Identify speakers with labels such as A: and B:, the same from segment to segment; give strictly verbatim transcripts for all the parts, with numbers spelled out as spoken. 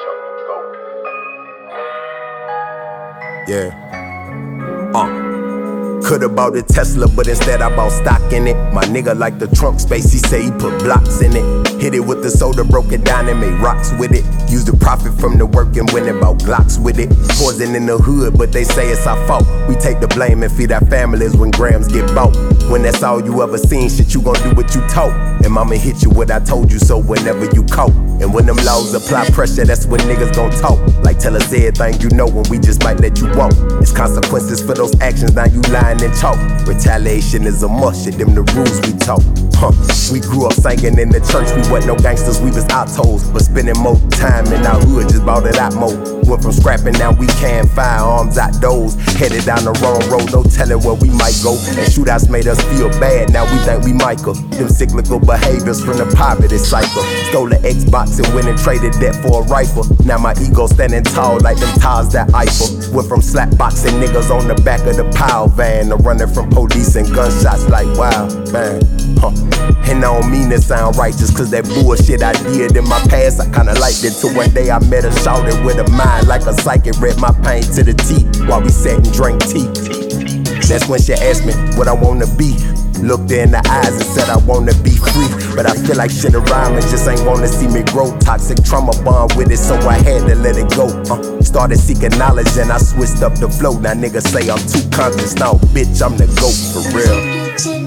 A: Yeah. Uh. Could've bought a Tesla, but instead I bought stock in it. My nigga like the trunk space, he say he put blocks in it. Hit it with the soda, broke it down and made rocks with it. Used the profit from the work and went and bought Glocks with it. Poison in the hood, but they say it's our fault. We take the blame and feed our families when grams get bought. When that's all you ever seen, shit, you gon' do what you told. And mama hit you what I told you so whenever you caught. And when them laws apply pressure, that's when niggas gon' talk. Like tell us everything you know when we just might let you walk. It's consequences for those actions, now you lying and talk. Retaliation is a must, shit, them the rules we talk. Huh. We grew up singing in the church, we wasn't no gangsters, we was autos. But spending more time in our hood, just bought it out more. Went from scrapping, now we can firearms outdoors. Headed down the wrong road, no telling where we might go. And shootouts made us feel bad, now we think we Michael. Them cyclical behaviors from the poverty cycle. Stole an Xbox and went and traded that for a rifle. Now my ego standing tall like them tires that Eiffel. Went from slapboxing niggas on the back of the pile van to running from police and gunshots like wow, man. Huh. And I don't mean to sound righteous, cause that bullshit I did in my past, I kinda liked it. Till one day I met her, shouted with a mind like a psychic, read my pain to the teeth while we sat and drank tea. That's when she asked me what I wanna be. Looked her in the eyes and said I wanna be free. But I feel like shit around me just ain't wanna see me grow. Toxic trauma bond with it, so I had to let it go. uh, Started seeking knowledge and I switched up the flow. Now niggas say I'm too conscious, now bitch I'm the GOAT for real.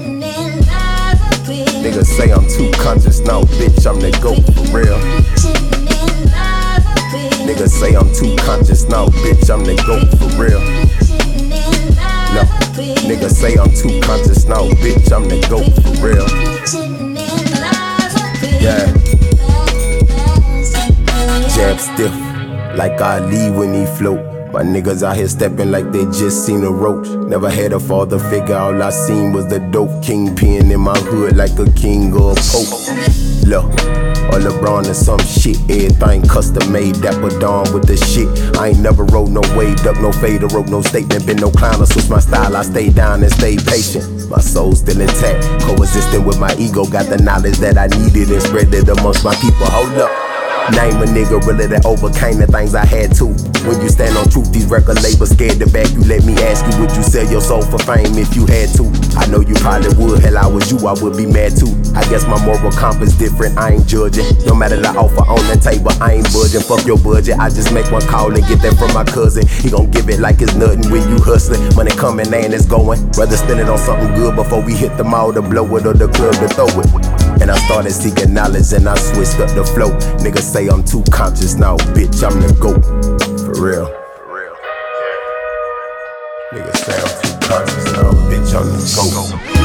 A: Niggas say I'm too conscious, now bitch I'm the GOAT for real. Niggas say I'm too conscious, now bitch I'm the GOAT for real. No, niggas say I'm too conscious now, bitch, I'm the GOAT for real. Yeah. Jab stiff, like Ali when he float. My niggas out here stepping like they just seen a roach. Never had a father figure, all I seen was the dope kingpin in my hood like a king or a pope. Look. Or LeBron or some shit, everything custom made, dapper dawn with the shit. I ain't never rode no wave, duck no fade, or wrote no statement, been no clown or switch my style, I stayed down and stayed patient. My soul's still intact, coexisting with my ego, got the knowledge that I needed and spread it amongst my people, hold up. Name a nigga really that overcame the things I had to. When you stand on truth, these record labels scared to back you. Let me ask you, would you sell your soul for fame if you had to? I know you probably would, hell I was you, I would be mad too. I guess my moral compass different, I ain't judging. No matter the offer on the table, I ain't budging. Fuck your budget, I just make one call and get that from my cousin. He gon' give it like it's nothing when you hustling. Money coming and it's going. Rather spend it on something good before we hit the mall to blow it or the club to throw it. And I started seeking knowledge and I switched up the flow. Niggas say I'm too conscious now, bitch, I'm the GOAT. For real. For real. Niggas say I'm too conscious now, bitch, I'm the GOAT.